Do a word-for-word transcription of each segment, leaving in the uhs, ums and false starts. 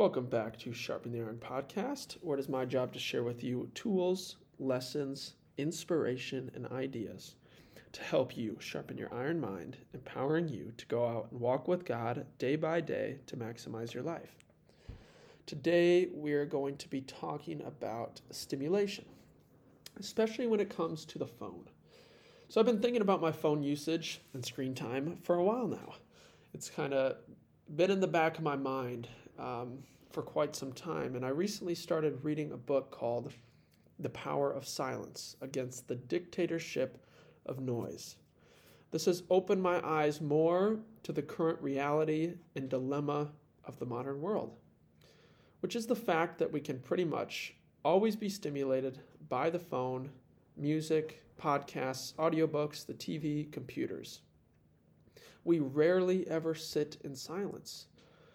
Welcome back to Sharpen the Iron Podcast, where it is my job to share with you tools, lessons, inspiration, and ideas to help you sharpen your iron mind, empowering you to go out and walk with God day by day to maximize your life. Today, we're going to be talking about stimulation, especially when it comes to the phone. So I've been thinking about my phone usage and screen time for a while now. It's kind of been in the back of my mind um, for quite some time, and I recently started reading a book called The Power of Silence Against the Dictatorship of Noise. This has opened my eyes more to the current reality and dilemma of the modern world, which is the fact that we can pretty much always be stimulated by the phone, music, podcasts, audiobooks, the T V, computers. We rarely ever sit in silence.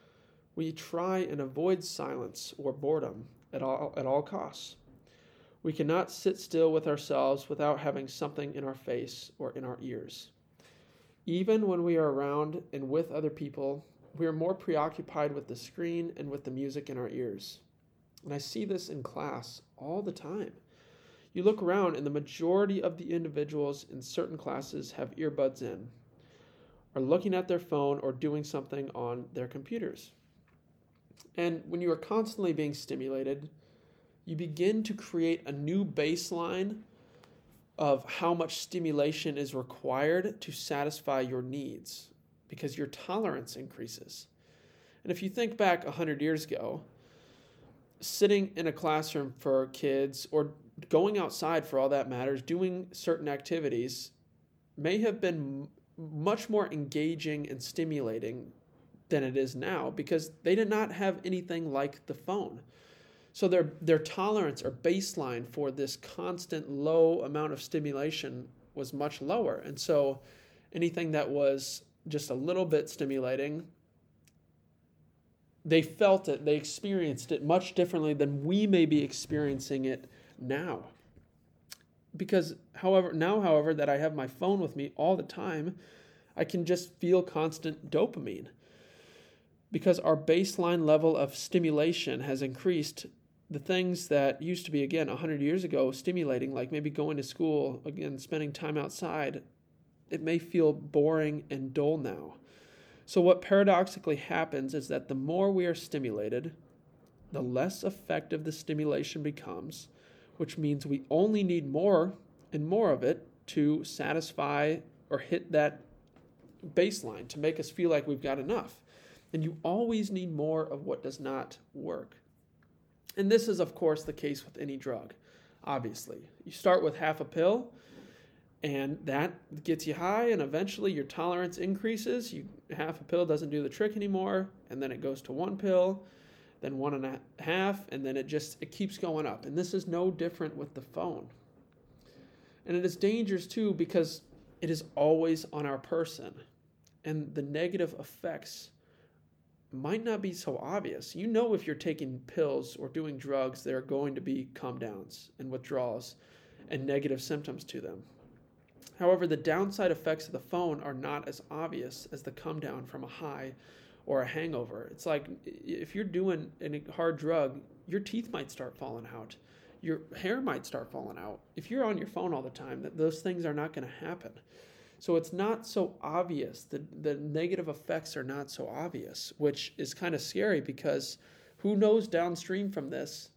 We try and avoid silence or boredom at all, at all costs. We cannot sit still with ourselves without having something in our face or in our ears. Even when we are around and with other people, we are more preoccupied with the screen and with the music in our ears. And I see this in class all the time. You look around and the majority of the individuals in certain classes have earbuds in, are looking at their phone or doing something on their computers. And when you are constantly being stimulated, you begin to create a new baseline of how much stimulation is required to satisfy your needs because your tolerance increases. And if you think back one hundred years ago, sitting in a classroom for kids or going outside for all that matters, doing certain activities may have been much more engaging and stimulating than it is now because they did not have anything like the phone. So their their tolerance or baseline for this constant low amount of stimulation was much lower. And so anything that was just a little bit stimulating, they felt it, they experienced it much differently than we may be experiencing it now. Because however, now, however, that I have my phone with me all the time, I can just feel constant dopamine. Because our baseline level of stimulation has increased, the things that used to be, again, one hundred years ago, stimulating, like maybe going to school, again, spending time outside, it may feel boring and dull now. So what paradoxically happens is that the more we are stimulated, the less effective the stimulation becomes, which means we only need more and more of it to satisfy or hit that baseline, to make us feel like we've got enough. And you always need more of what does not work. And this is, of course, the case with any drug, obviously. You start with half a pill, and that gets you high, and eventually your tolerance increases. You, half a pill doesn't do the trick anymore, and then it goes to one pill, then one and a half, and then it just it keeps going up. And this is no different with the phone. And it is dangerous, too, because it is always on our person, and the negative effects might not be so obvious. You know if you're taking pills or doing drugs, there are going to be come downs and withdrawals and negative symptoms to them. However, the downside effects of the phone are not as obvious as the come down from a high or a hangover. It's like if you're doing a hard drug, your teeth might start falling out. Your hair might start falling out. If you're on your phone all the time, that those things are not going to happen. So it's not so obvious. The, the negative effects are not so obvious, which is kind of scary because who knows downstream from this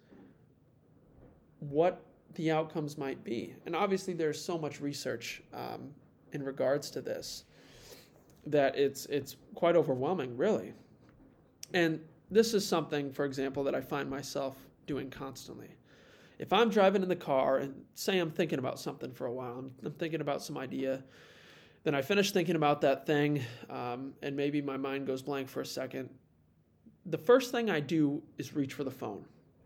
what the outcomes might be. And obviously there's so much research um, in regards to this that it's it's quite overwhelming, really. And this is something, for example, that I find myself doing constantly. If I'm driving in the car and say I'm thinking about something for a while, I'm, I'm thinking about some idea, then I finish thinking about that thing, um, and maybe my mind goes blank for a second. The first thing I do is reach for the phone.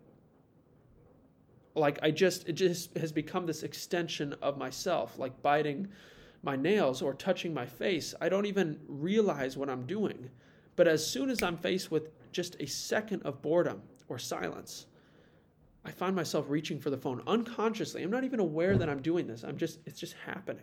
Like I just, it just has become this extension of myself, like biting my nails or touching my face. I don't even realize what I'm doing. But as soon as I'm faced with just a second of boredom or silence, I find myself reaching for the phone unconsciously. I'm not even aware that I'm doing this. I'm just, it's just happening.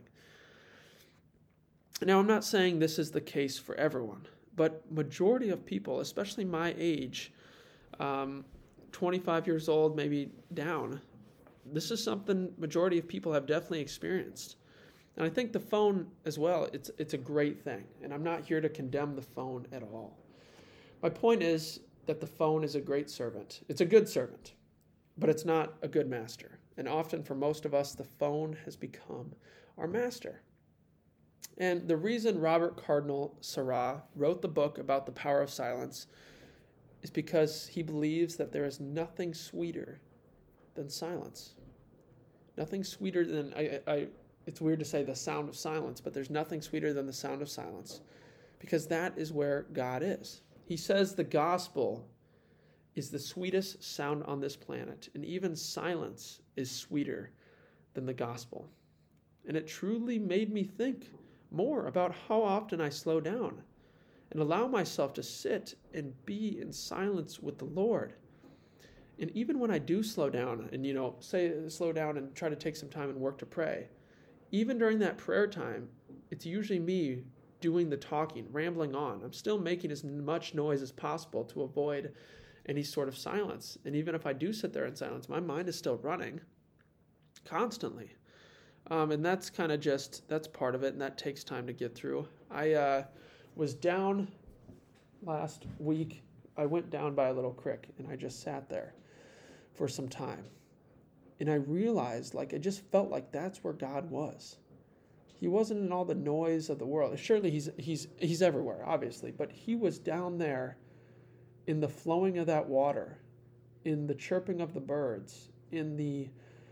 Now, I'm not saying this is the case for everyone, but majority of people, especially my age, um, twenty-five years old, maybe down. This is something majority of people have definitely experienced. And I think the phone as well, it's it's a great thing. And I'm not here to condemn the phone at all. My point is that the phone is a great servant. It's a good servant, but it's not a good master. And often for most of us, the phone has become our master. And the reason Robert Cardinal Sarah wrote the book about the power of silence is because he believes that there is nothing sweeter than silence. Nothing sweeter than, I, I, it's weird to say the sound of silence, but there's nothing sweeter than the sound of silence, because that is where God is. He says the gospel is the sweetest sound on this planet, and even silence is sweeter than the gospel. And it truly made me think more about how often I slow down and allow myself to sit and be in silence with the Lord. And even when I do slow down and, you know, say slow down and try to take some time and work to pray, even during that prayer time, it's usually me doing the talking, rambling on. I'm still making as much noise as possible to avoid any sort of silence. And even if I do sit there in silence, my mind is still running constantly. Um, and that's kind of just, that's part of it, and that takes time to get through. I uh, was down last week. I went down by a little creek, and I just sat there for some time. And I realized, like, I just felt like that's where God was. He wasn't in all the noise of the world. Surely he's he's he's everywhere, obviously, but he was down there in the flowing of that water, in the chirping of the birds, in the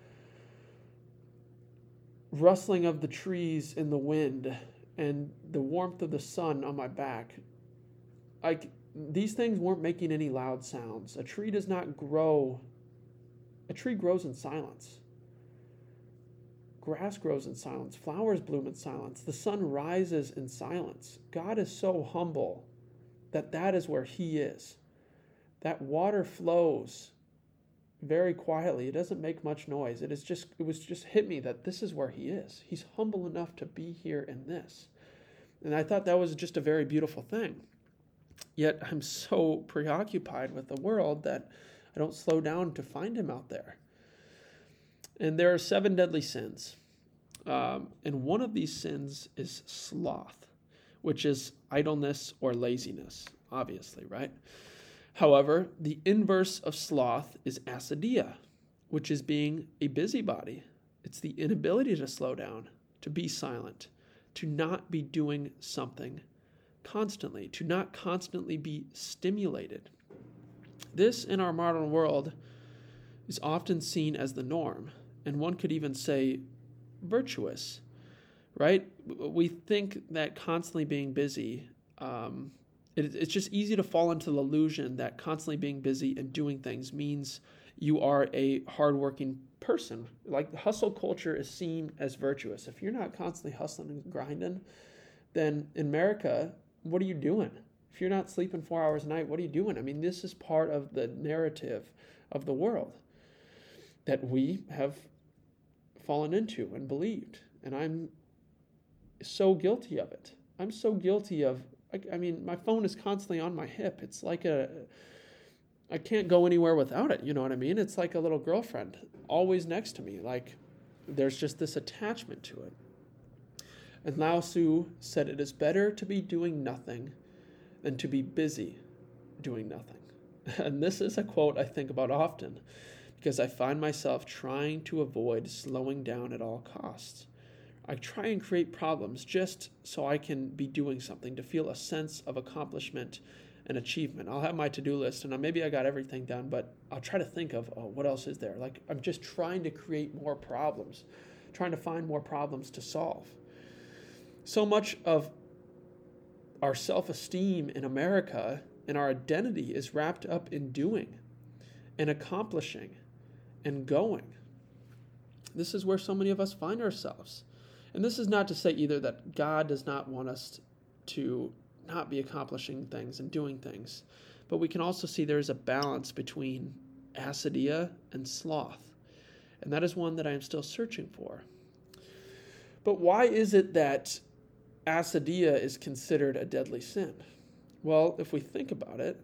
rustling of the trees in the wind, and the warmth of the sun on my back. Like, these things weren't making any loud sounds. A tree does not grow. A tree grows in silence. Grass grows in silence. Flowers bloom in silence. The sun rises in silence. God is so humble that that is where he is. That water flows very quietly. It doesn't make much noise. It is just, it was just hit me that this is where he is. He's humble enough to be here in this. And I thought that was just a very beautiful thing. Yet I'm so preoccupied with the world that I don't slow down to find him out there. And there are seven deadly sins. Um, and one of these sins is sloth, which is idleness or laziness, obviously, right? However, the inverse of sloth is acedia, which is being a busybody. It's the inability to slow down, to be silent, to not be doing something constantly, to not constantly be stimulated. This, in our modern world, is often seen as the norm, and one could even say virtuous, right? We think that constantly being busy, um, it, it's just easy to fall into the illusion that constantly being busy and doing things means you are a hardworking person. Like, the hustle culture is seen as virtuous. If you're not constantly hustling and grinding, then in America, what are you doing? If you're not sleeping four hours a night, what are you doing? I mean, this is part of the narrative of the world that we have fallen into and believed. And I'm so guilty of it. I'm so guilty of, I, I mean, my phone is constantly on my hip. It's like a, I can't go anywhere without it. You know what I mean? It's like a little girlfriend always next to me. Like, there's just this attachment to it. And Lao Tzu said, it is better to be doing nothing than to be busy doing nothing. And this is a quote I think about often, because I find myself trying to avoid slowing down at all costs. I try and create problems just so I can be doing something, to feel a sense of accomplishment and achievement. I'll have my to-do list, and maybe I got everything done, but I'll try to think of, oh, what else is there? Like, I'm just trying to create more problems, trying to find more problems to solve. So much of our self-esteem in America and our identity is wrapped up in doing and accomplishing and going. This is where so many of us find ourselves. And this is not to say either that God does not want us to not be accomplishing things and doing things, but we can also see there is a balance between acedia and sloth. And that is one that I am still searching for. But why is it that acedia is considered a deadly sin? Well, if we think about it,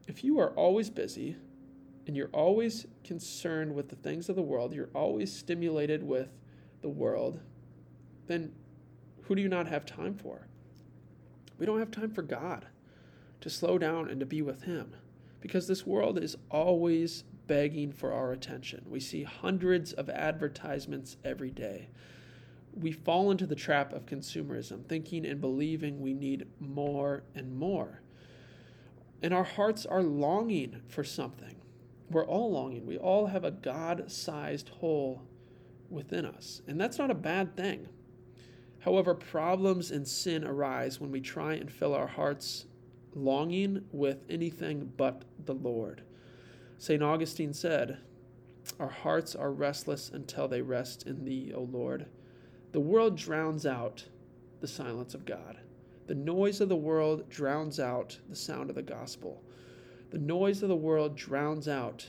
if you are always busy and you're always concerned with the things of the world, you're always stimulated with the world, then who do you not have time for? We don't have time for God, to slow down and to be with him, because this world is always begging for our attention. We see hundreds of advertisements every day. We fall into the trap of consumerism, thinking and believing we need more and more. And our hearts are longing for something. We're all longing. We all have a God-sized hole within us. And that's not a bad thing. However, problems and sin arise when we try and fill our hearts longing with anything but the Lord. Saint Augustine said, "Our hearts are restless until they rest in thee, O Lord." The world drowns out the silence of God. The noise of the world drowns out the sound of the gospel. The noise of the world drowns out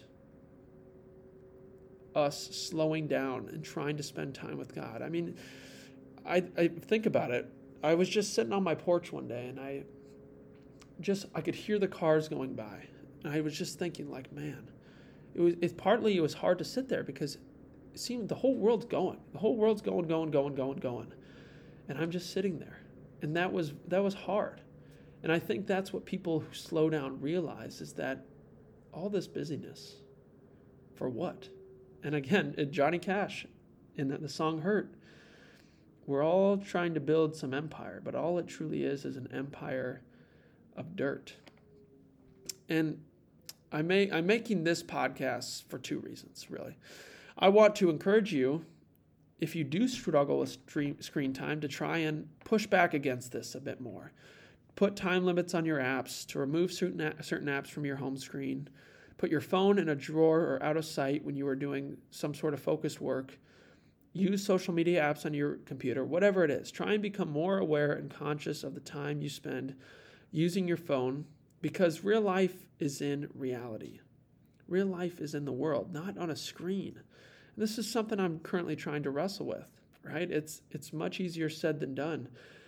us slowing down and trying to spend time with God. I mean, I, I think about it. I was just sitting on my porch one day and I just, I could hear the cars going by. And I was just thinking like, man, it was, it partly, it was hard to sit there because it seemed the whole world's going, the whole world's going, going, going, going, going. And I'm just sitting there. And that was, that was hard. And I think that's what people who slow down realize, is that all this busyness, for what? And again, Johnny Cash in the song Hurt, we're all trying to build some empire, but all it truly is is an empire of dirt. And I may, I'm making this podcast for two reasons, really. I want to encourage you, if you do struggle with stream, screen time, to try and push back against this a bit more. Put time limits on your apps, to remove certain, certain apps from your home screen. Put your phone in a drawer or out of sight when you are doing some sort of focused work. Use social media apps on your computer, whatever it is. Try and become more aware and conscious of the time you spend using your phone, because real life is in reality. Real life is in the world, not on a screen. And this is something I'm currently trying to wrestle with, right? It's it's much easier said than done.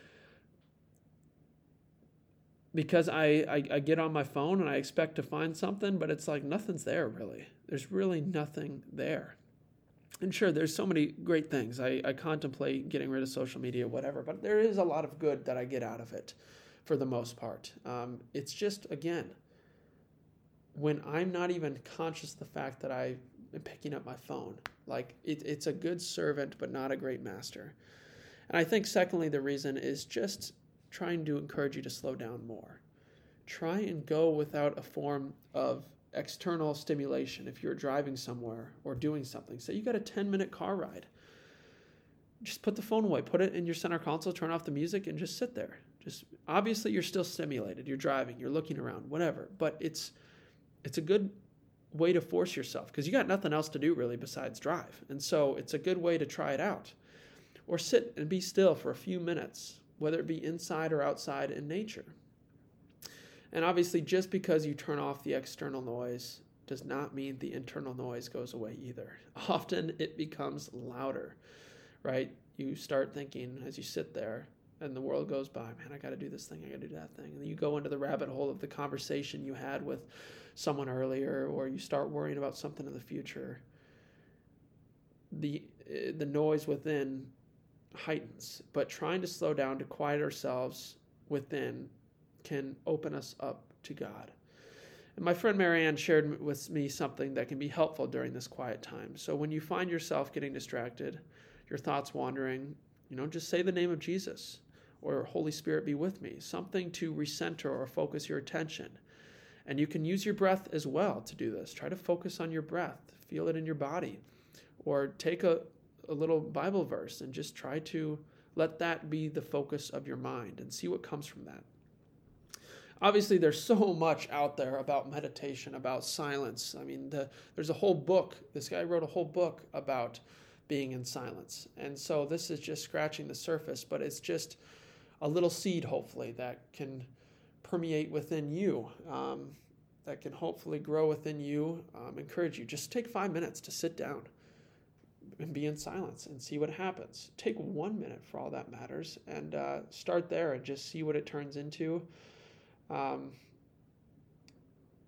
Because I, I, I get on my phone and I expect to find something, but it's like nothing's there really. There's really nothing there. And sure, there's so many great things. I, I contemplate getting rid of social media, whatever, but there is a lot of good that I get out of it for the most part. Um, it's just, again, when I'm not even conscious of the fact that I am picking up my phone, like it, it's a good servant, but not a great master. And I think secondly, the reason is just trying to encourage you to slow down more. Try and go without a form of external stimulation if you're driving somewhere or doing something. Say you got a ten minute car ride. Just put the phone away, put it in your center console, turn off the music, and just sit there. Just obviously you're still stimulated. You're driving, you're looking around, whatever. But it's it's a good way to force yourself, because you got nothing else to do really besides drive. And so it's a good way to try it out. Or sit and be still for a few minutes, whether it be inside or outside in nature. And obviously, just because you turn off the external noise does not mean the internal noise goes away either. Often it becomes louder, right? You start thinking as you sit there and the world goes by, man, I got to do this thing, I got to do that thing. And then you go into the rabbit hole of the conversation you had with someone earlier, or you start worrying about something in the future. The, the noise within heightens, but trying to slow down, to quiet ourselves within, can open us up to God. And my friend Marianne shared with me something that can be helpful during this quiet time. So when you find yourself getting distracted, your thoughts wandering, you know, just say the name of Jesus, or Holy Spirit be with me, something to recenter or focus your attention. And you can use your breath as well to do this. Try to focus on your breath, feel it in your body, or take a a little Bible verse and just try to let that be the focus of your mind and see what comes from that. Obviously, there's so much out there about meditation, about silence. I mean, the, there's a whole book. This guy wrote a whole book about being in silence. And so this is just scratching the surface, but it's just a little seed, hopefully, that can permeate within you, um, that can hopefully grow within you, um, encourage you. Just take five minutes to sit down and be in silence and see what happens. Take one minute for all that matters, and uh, start there and just see what it turns into. Um,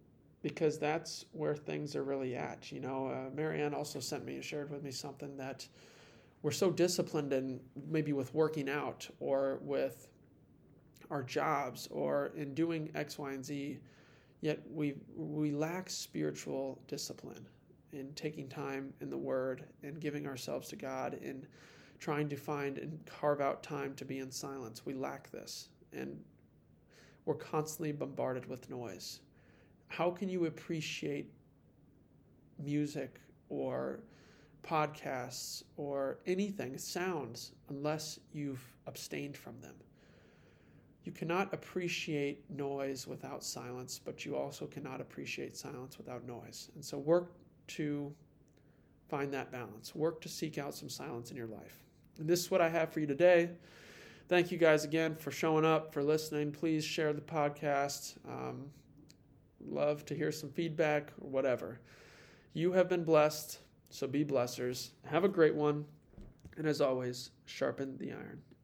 because that's where things are really at. You know, uh, Marianne also sent me, shared with me something that we're so disciplined in maybe with working out or with our jobs or in doing X, Y, and Z, yet we we lack spiritual discipline in taking time in the Word and giving ourselves to God and trying to find and carve out time to be in silence. We lack this, and we're constantly bombarded with noise. How can you appreciate music or podcasts or anything, sounds, unless you've abstained from them? You cannot appreciate noise without silence, but you also cannot appreciate silence without noise. And so work to find that balance. Work to seek out some silence in your life. And this is what I have for you today. Thank you guys again for showing up, for listening. Please share the podcast. Um, love to hear some feedback or whatever. You have been blessed, so be blessers. Have a great one. And as always, sharpen the iron.